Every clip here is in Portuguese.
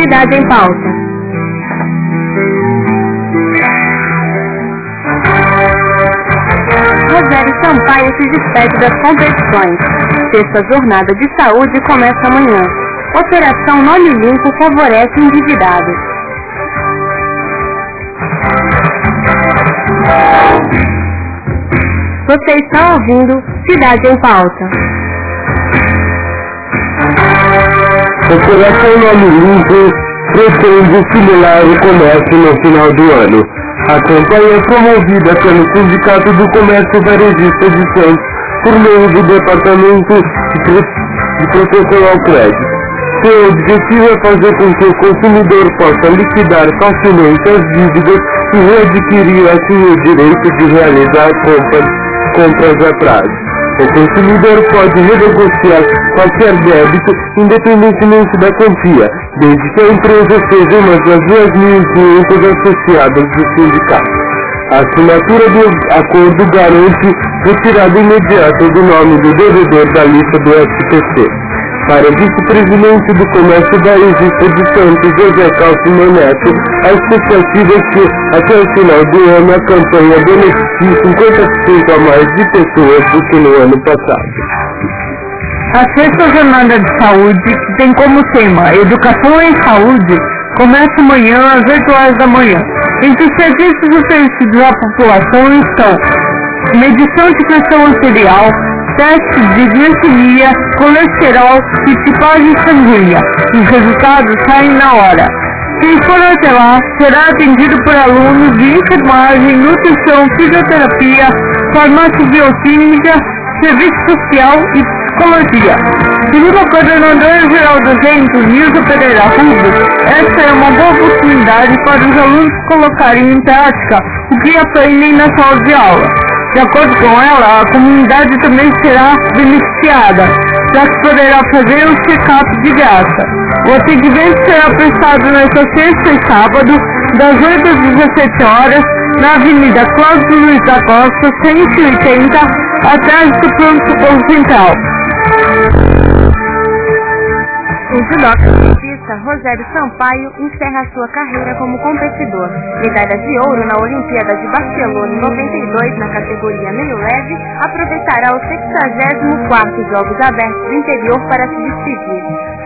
Cidade em Pauta. Rogério Sampaio se despede das competições. Sexta jornada de saúde começa amanhã. Operação Nome Limpo favorece endividados. Você está ouvindo Cidade em Pauta. Operação Nome Limpo pretende estimular o comércio no final do ano. A campanha é promovida pelo Sindicato do Comércio Varejista de Santos por meio do Departamento de Proteção ao Crédito. Seu objetivo é fazer com que o consumidor possa liquidar facilmente as dívidas e readquirir assim o direito de realizar compras a prazo. O consumidor pode renegociar qualquer débito independentemente da quantia, desde que a empresa seja uma das 2.500 associadas do sindicato. A assinatura do acordo garante retirada imediata do nome do devedor da lista do SPC. Para o vice-presidente do Comércio Varejista de Santos, José Calcino Neto, a expectativa é que, até o final do ano, a campanha beneficie 50% a mais de pessoas do que no ano passado. A sexta jornada de saúde, que tem como tema Educação em Saúde, começa amanhã às 8 horas da manhã. Entre os serviços oferecidos à população estão medição de pressão arterial, teste de glicemia, colesterol e tipagem sanguínea. Os resultados saem na hora. Quem for até lá será atendido por alunos de enfermagem, nutrição, fisioterapia, farmácia bioquímica, serviço social e psicologia. Segundo a coordenadora-geral do centro, Nilza Pereira Rubens, essa é uma boa oportunidade para os alunos colocarem em prática o que aprendem na sala de aula. De acordo com ela, a comunidade também será beneficiada, já que poderá fazer um check-up de graça. O atendimento será prestado nesta sexta e sábado, das 8 às 17 horas, na Avenida Cláudio Luiz da Costa, 180, atrás do pronto-socorro central. O judocista Rogério Sampaio encerra sua carreira como competidor. Medalha de ouro na Olimpíada de Barcelona em 92 na categoria meio leve, aproveitará os 64º Jogos Abertos do Interior para se despedir.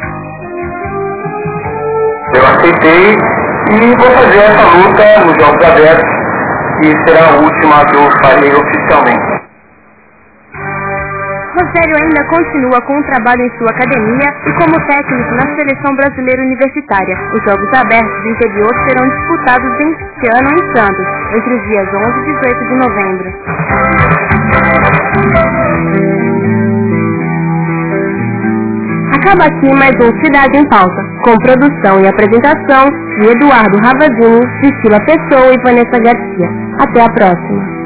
Eu aceitei e vou fazer essa luta nos Jogos Abertos, que será a última que eu farei oficialmente. Rogério ainda continua com o trabalho em sua academia e como técnico na Seleção Brasileira Universitária. Os Jogos Abertos do Interior serão disputados este ano em Santos, entre os dias 11 e 18 de novembro. Acaba aqui mais um Cidade em Pauta, com produção e apresentação de Eduardo Ravazini, Priscila Pessoa e Vanessa Garcia. Até a próxima.